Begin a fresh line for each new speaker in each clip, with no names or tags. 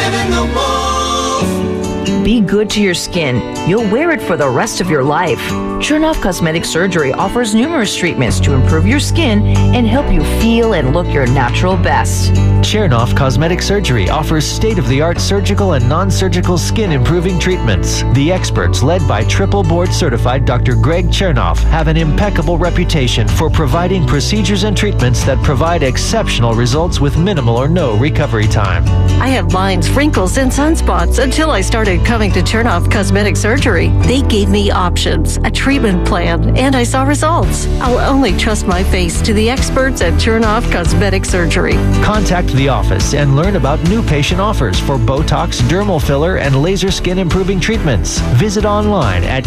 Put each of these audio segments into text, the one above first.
and the Wolf.
Be good to your skin. You'll wear it for the rest of your life. Chernoff Cosmetic Surgery offers numerous treatments to improve your skin and help you feel and look your natural best.
Chernoff Cosmetic Surgery offers state-of-the-art surgical and non-surgical skin improving treatments. The experts, led by triple board certified Dr. Greg Chernoff, have an impeccable reputation for providing procedures and treatments that provide exceptional results with minimal or no recovery time.
I had lines, wrinkles, and sunspots until I started coming to Chernoff Cosmetic Surgery. They gave me options, a treatment plan, and I saw results. I'll only trust my face to the experts at Chernoff Cosmetic Surgery.
Contact the office and learn about new patient offers for Botox, dermal filler, and laser skin improving treatments. Visit online at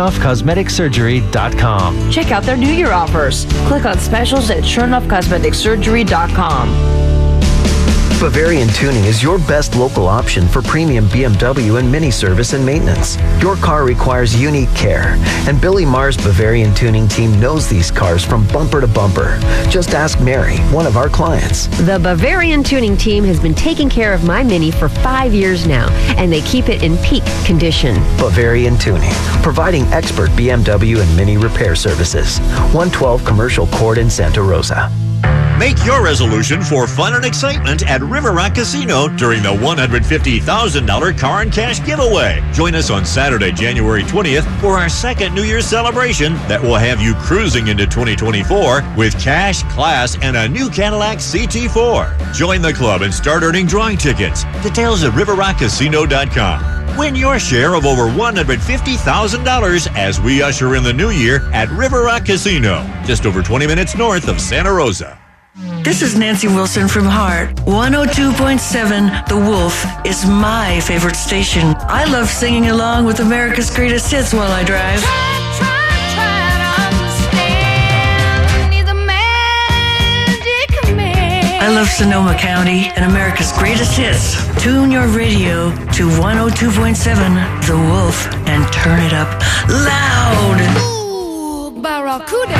ChernoffCosmeticSurgery.com.
Check out their New Year offers. Click on specials at ChernoffCosmeticSurgery.com.
Bavarian Tuning is your best local option for premium BMW and Mini service and maintenance. Your car requires unique care, and Billy Marr's Bavarian Tuning team knows these cars from bumper to bumper. Just ask Mary, one of our clients.
The Bavarian Tuning team has been taking care of my Mini for 5 years now, and they keep it in peak condition.
Bavarian Tuning, providing expert BMW and Mini repair services. 112 Commercial Court in Santa Rosa.
Make your resolution for fun and excitement at River Rock Casino during the $150,000 car and cash giveaway. Join us on Saturday, January 20th for our second New Year's celebration that will have you cruising into 2024 with cash, class, and a new Cadillac CT4. Join the club and start earning drawing tickets. Details at riverrockcasino.com. Win your share of over $150,000 as we usher in the new year at River Rock Casino, just over 20 minutes north of Santa Rosa.
This is Nancy Wilson from Heart. 102.7 The Wolf is my favorite station. I love singing along with America's greatest hits while I drive. I love Sonoma County and America's greatest hits. Tune your radio to 102.7 The Wolf and turn it up loud.
Ooh, Barracuda.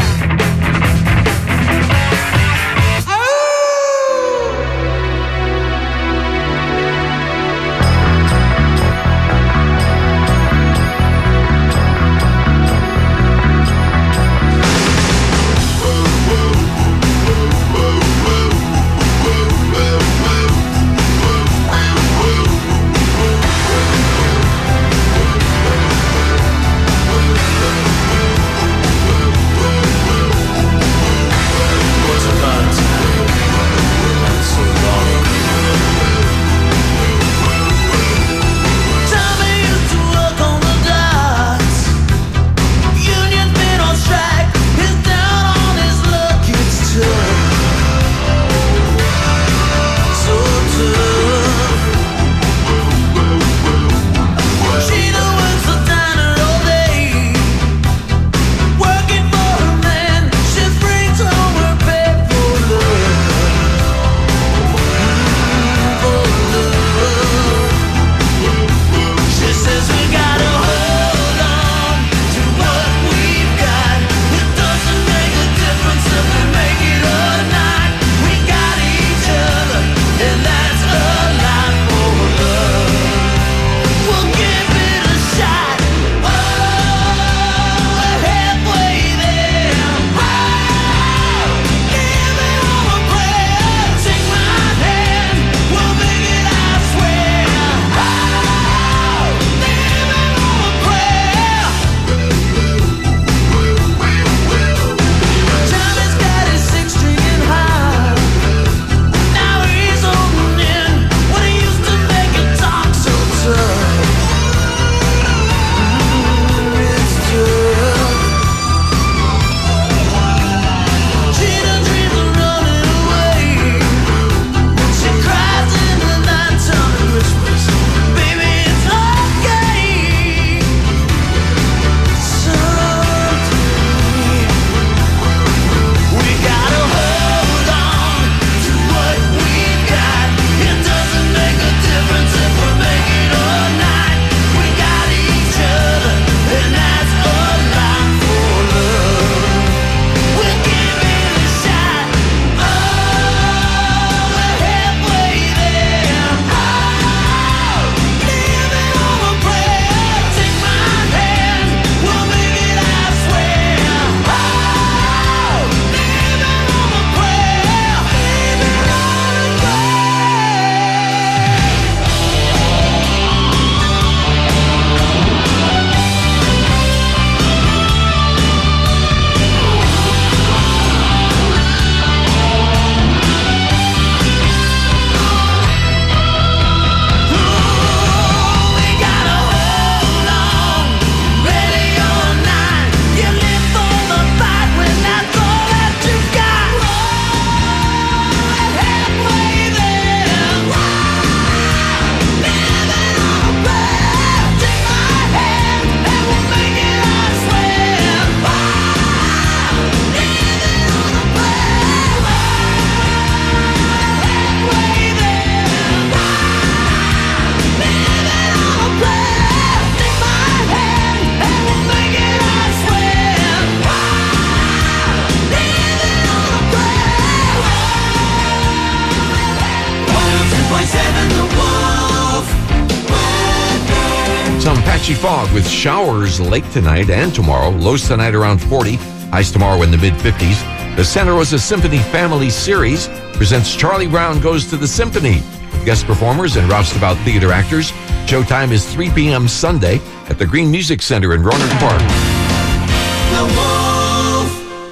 Some patchy fog with showers late tonight and tomorrow. Lows tonight around 40. Highs tomorrow in the mid-50s. The Santa Rosa Symphony Family Series presents Charlie Brown Goes to the Symphony. Guest performers and roustabout theater actors. Showtime is 3 p.m. Sunday at the Green Music Center in Rohnert Park.
The Wolf.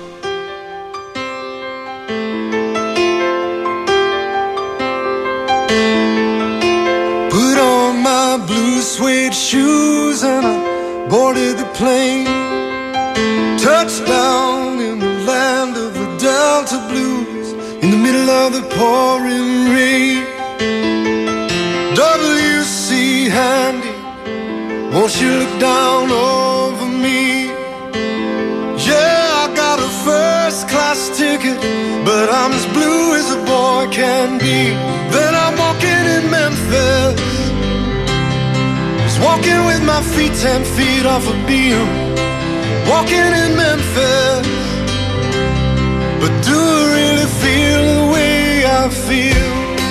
Put on my blue suede shoes and I boarded the plane. Touchdown in the land of the Delta Blues, in the middle of the pouring rain. W.C. Handy, won't you look down over me? Yeah, I got a first class ticket, but I'm as blue as a boy can be. Then I'm walking in Memphis, just walking with my feet 10 feet off a beam. Walking in Memphis, but do I really feel the way I feel?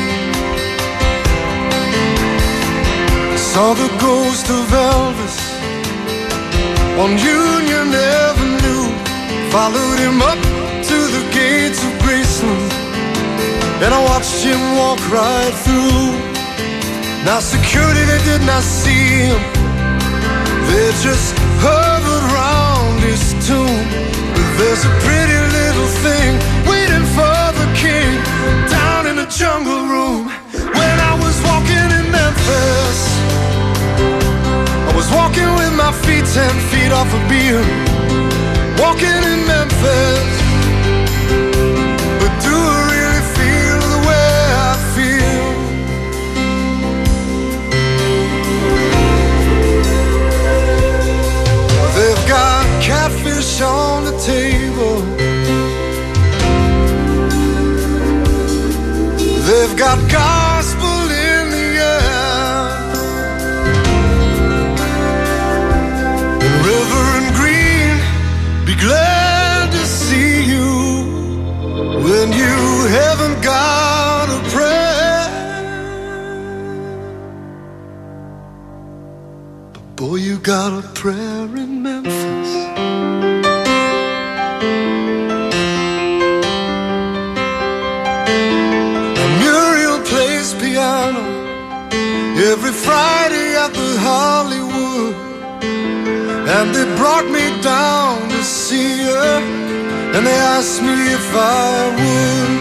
Saw the ghost of Elvis on Union Avenue. Followed him up to the gates of Graceland, and I watched him walk right through. Now security, they did not see him, they just hovered round his tomb. But there's a pretty little thing waiting for the king down in the jungle room. When I was walking in Memphis, I was walking with my feet 10 feet off a beam. Walking in Memphis, but do I really feel the way I feel? They've got catfish on the table, they've got gospel in the air. Reverend Green, be glad to see you when you haven't got a prayer. But boy, you got a prayer in Memphis. Muriel plays piano every Friday at the Hollywood, and they brought me down to see her, and they asked me if I would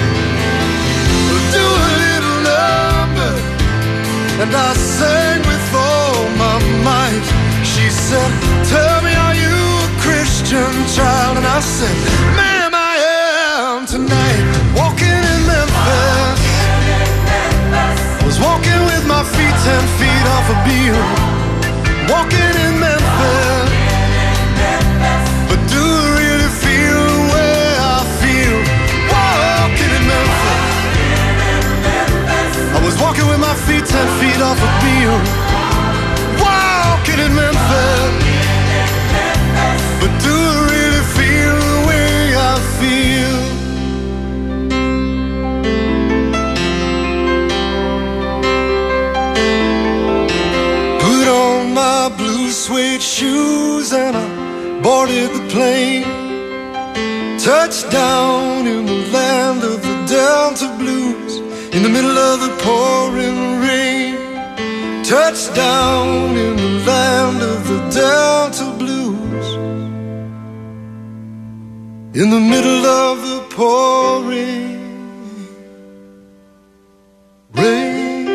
do a little number, and I sang with all my might. She said, tell me, are you a Christian child? And I said, ma'am, I am tonight. Walking in Memphis, I was walking with my feet 10 feet off a beam. Walking in Memphis, but do I really feel the way I feel? Walking in Memphis, I was walking with my feet 10 feet off a beam. Walking in Memphis, but do I really feel the way I feel? Put on my blue suede shoes and I boarded the plane. Touchdown in the land of the Delta Blues, in the middle of the pouring rain. Touchdown in the land of the Delta Blues, in the middle of the pouring rain.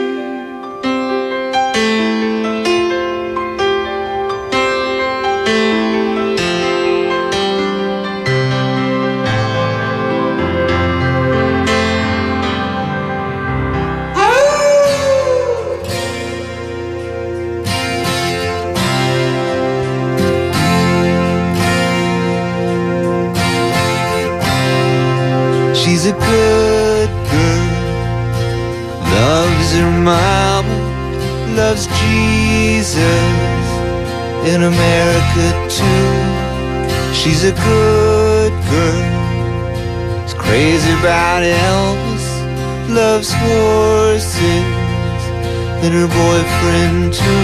She's a good girl, loves her mama, loves Jesus, in America too. She's a good girl, is crazy about Elvis, loves horses and her boyfriend too.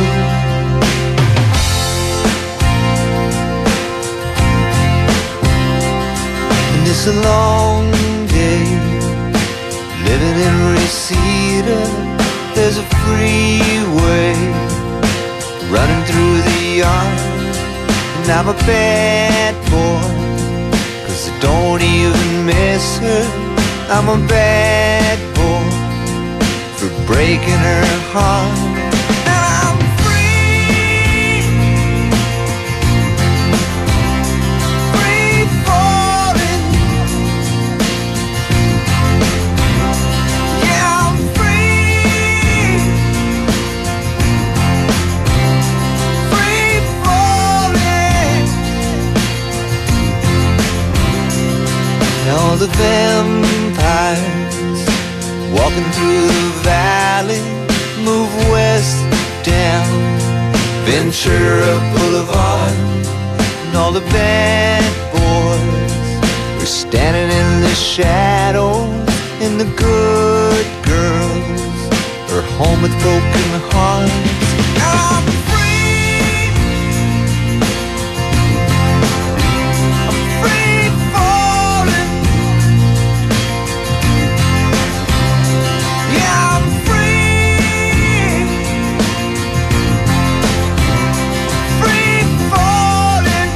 And it's a long day living in Reseda. There's a freeway running through the yard, and I'm a bad boy, 'cause I don't even miss her. I'm a bad boy for breaking her heart. And I'm free, free falling. Yeah, I'm free, free falling. All the vampires walking through the valley move west down Ventura Boulevard, and all the bad boys are standing in the shadows, and the good girls are home with broken hearts. I'm free, I'm free falling. Yeah, I'm free, free falling.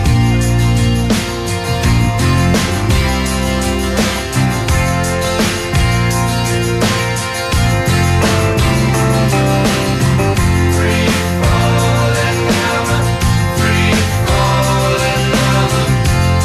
Free falling, I'm a free falling, I'm a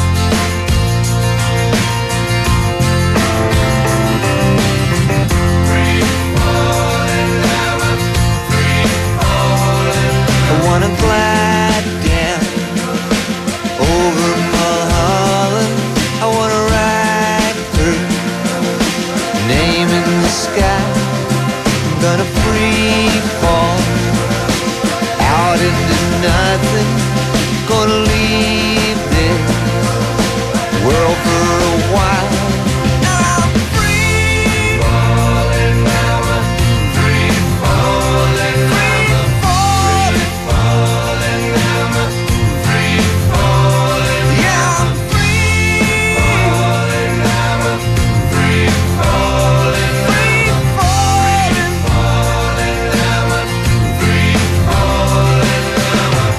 free falling, I'm a free falling. I wanna glide down over Mulholland. I wanna write her name in the sky. I'm gonna free fall out into nothing. Gonna leave this world for a while. I'm free falling, I'm a free falling, I'm a free falling, I'm a free falling. Yeah, I'm free falling, I'm a free falling, free falling, I'm a free falling, I'm a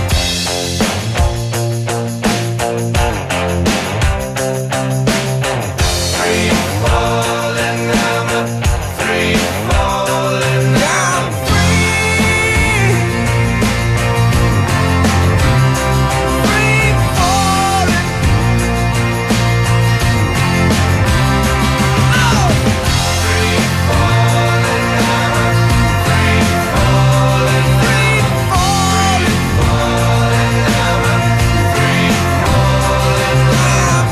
free falling, I'm a free falling, I'm free, free falling. Oh! Free falling, I'm a free falling, free falling, I'm a free falling, I'm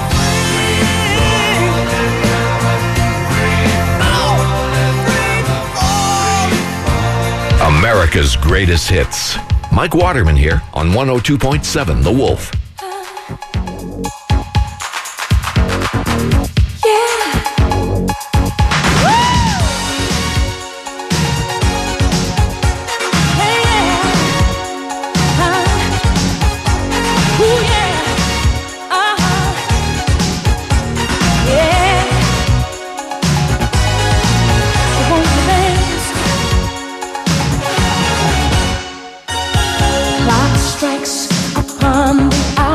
America's greatest hits. Mike Waterman here on 102.7 The Wolf.
Clock strikes upon the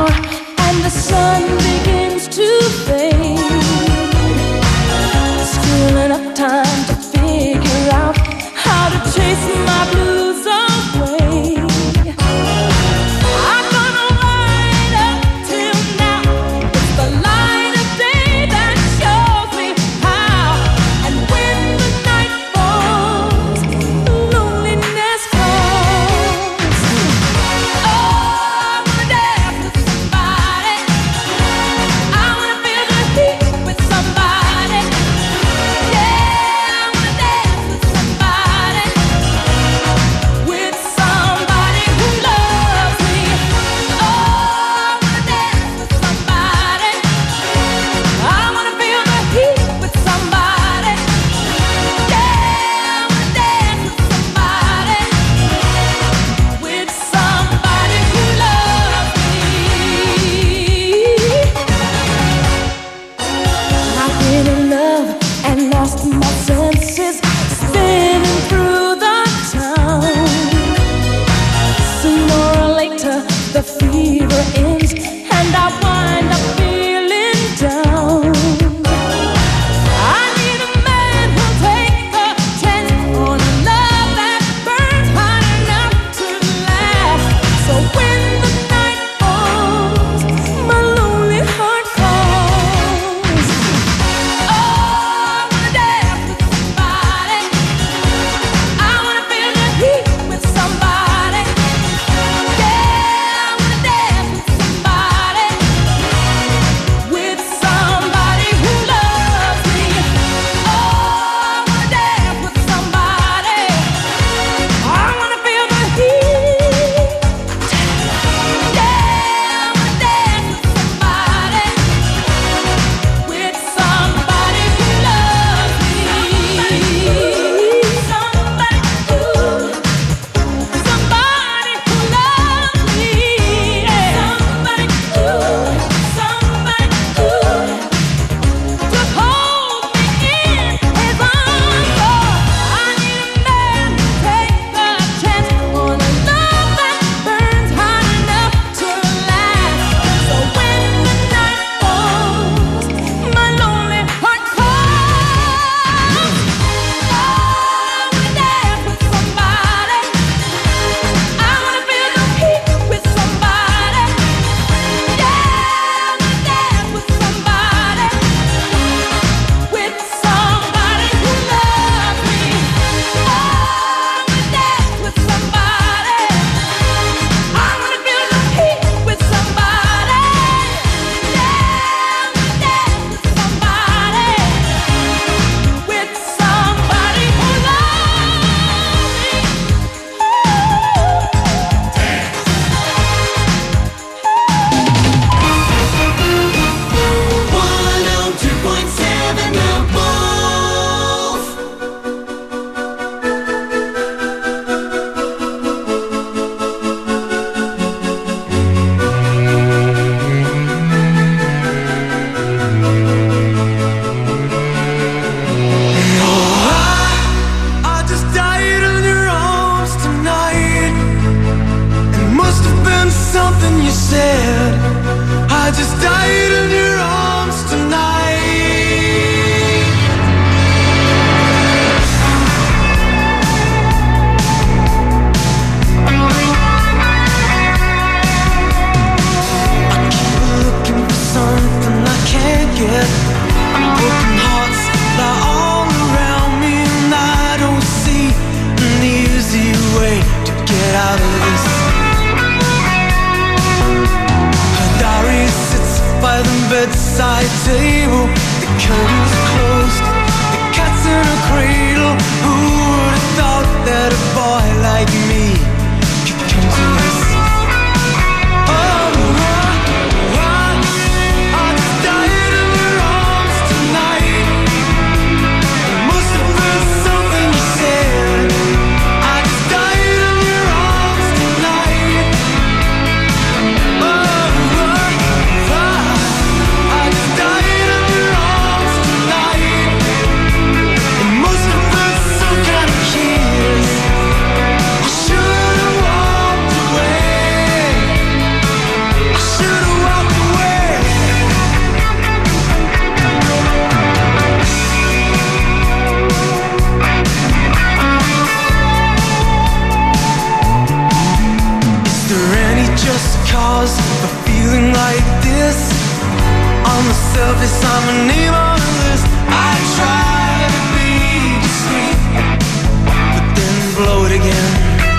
surface, I'm a name on the list. I try to be discreet, but then blow it again.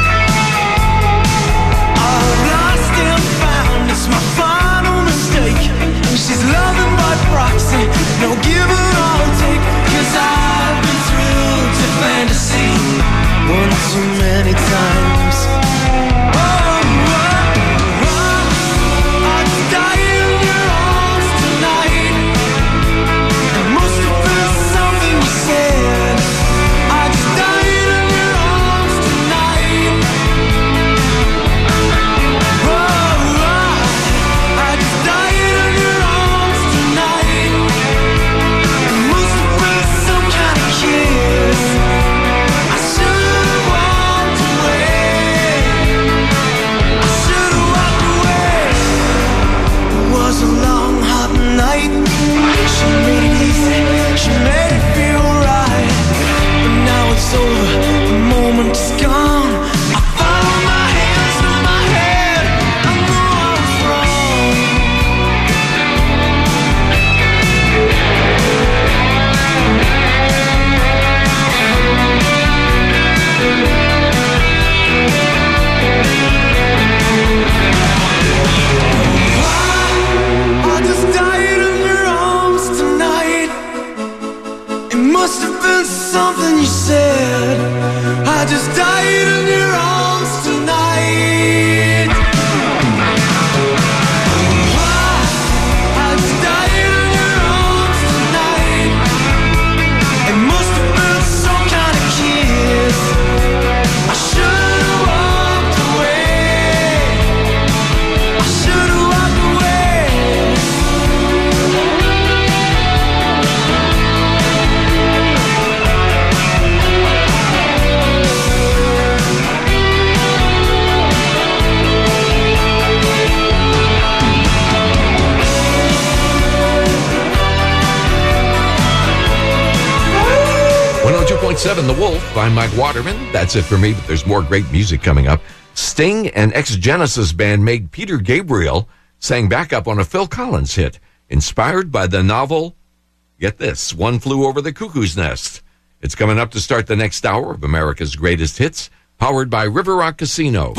I've lost and found, it's my final mistake. She's loving by proxy, no give or take. 'Cause I've been thrilled to fantasy one too many times.
The Wolf by Mike Waterman. That's it for me, but there's more great music coming up. Sting and ex-Genesis bandmate Peter Gabriel sang backup on a Phil Collins hit, inspired by the novel, get this, One Flew Over the Cuckoo's Nest. It's coming up to start the next hour of America's Greatest Hits, powered by River Rock Casino.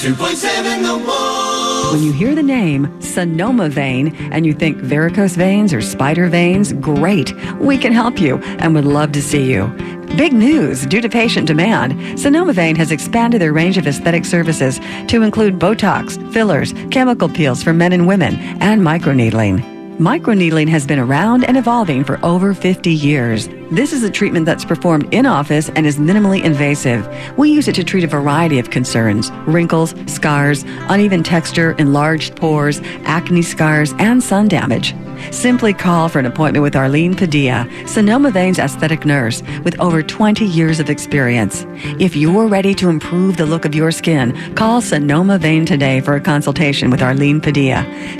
102.7 The Wolf.
When you hear the name Sonoma Vein and you think varicose veins or spider veins, great. We can help you and would love to see you. Big news! Due to patient demand, Sonoma Vein has expanded their range of aesthetic services to include Botox, fillers, chemical peels for men and women, and microneedling. Microneedling has been around and evolving for over 50 years. This is a treatment that's performed in office and is minimally invasive. We use it to treat a variety of concerns: wrinkles, scars, uneven texture, enlarged pores, acne scars, and sun damage. Simply call for an appointment with Arlene Padilla, Sonoma Vein's aesthetic nurse with over 20 years of experience. If you're ready to improve the look of your skin, call Sonoma Vein today for a consultation with Arlene Padilla,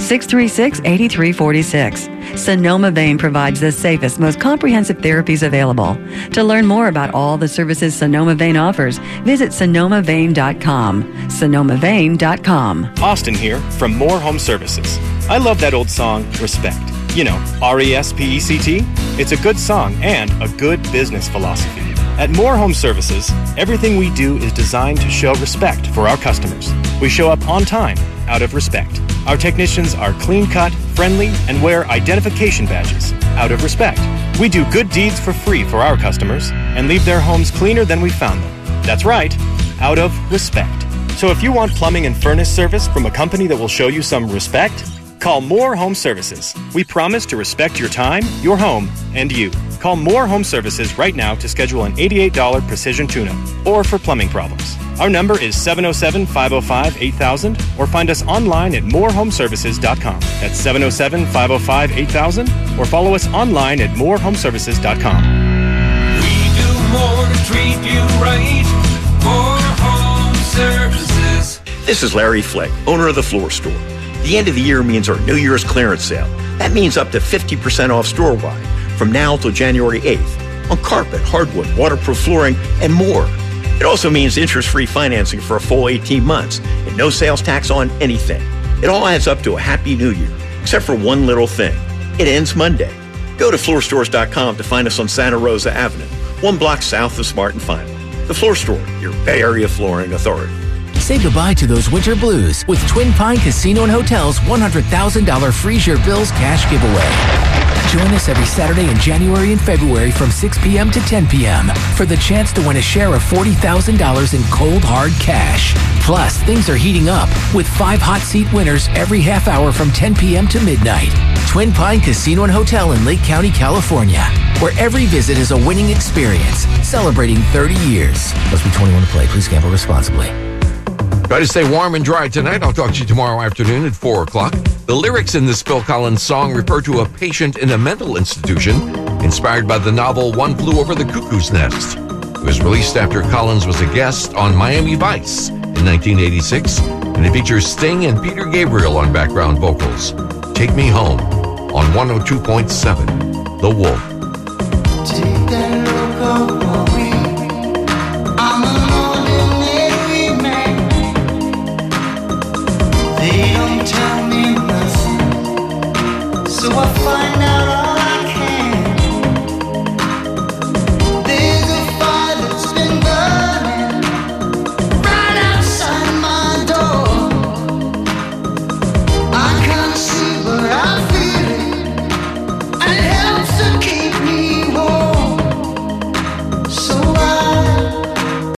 636-8346. Sonoma Vein provides the safest, most comprehensive therapies available. To learn more about all the services Sonoma Vein offers, visit sonomavein.com. sonomavein.com.
Austin here from More Home Services. I love that old song, Respect. You know, R-E-S-P-E-C-T? It's a good song and a good business philosophy. At More Home Services, everything we do is designed to show respect for our customers. We show up on time, out of respect. Our technicians are clean-cut, friendly, and wear identification badges, out of respect. We do good deeds for free for our customers and leave their homes cleaner than we found them. That's right, out of respect. So if you want plumbing and furnace service from a company that will show you some respect, call More Home Services. We promise to respect your time, your home, and you. Call More Home Services right now to schedule an $88 precision tune-up or for plumbing problems. Our number is 707-505-8000 or find us online at morehomeservices.com. That's 707-505-8000 or follow us online at morehomeservices.com.
We do more to treat you right. More Home Services.
This is Larry Fleck, owner of the Floor Store. The end of the year means our New Year's clearance sale. That means up to 50% off store-wide from now till January 8th on carpet, hardwood, waterproof flooring, and more. It also means interest-free financing for a full 18 months and no sales tax on anything. It all adds up to a happy new year, except for one little thing. It ends Monday. Go to floorstores.com to find us on Santa Rosa Avenue, 1 block south of Smart and Final. The Floor Store, your Bay Area flooring authority.
Say goodbye to those winter blues with Twin Pine Casino and Hotel's $100,000 Freeze Your Bills cash giveaway. Join us every Saturday in January and February from 6 p.m. to 10 p.m. for the chance to win a share of $40,000 in cold, hard cash. Plus, things are heating up with 5 hot seat winners every half hour from 10 p.m. to midnight. Twin Pine Casino and Hotel in Lake County, California, where every visit is a winning experience, celebrating 30 years. Must be 21 to play. Please gamble responsibly.
Try to stay warm and dry tonight. I'll talk to you tomorrow afternoon at 4 o'clock. The lyrics in this Phil Collins song refer to a patient in a mental institution, inspired by the novel One Flew Over the Cuckoo's Nest. It was released after Collins was a guest on Miami Vice in 1986, and it features Sting and Peter Gabriel on background vocals. Take Me Home on 102.7 The Wolf.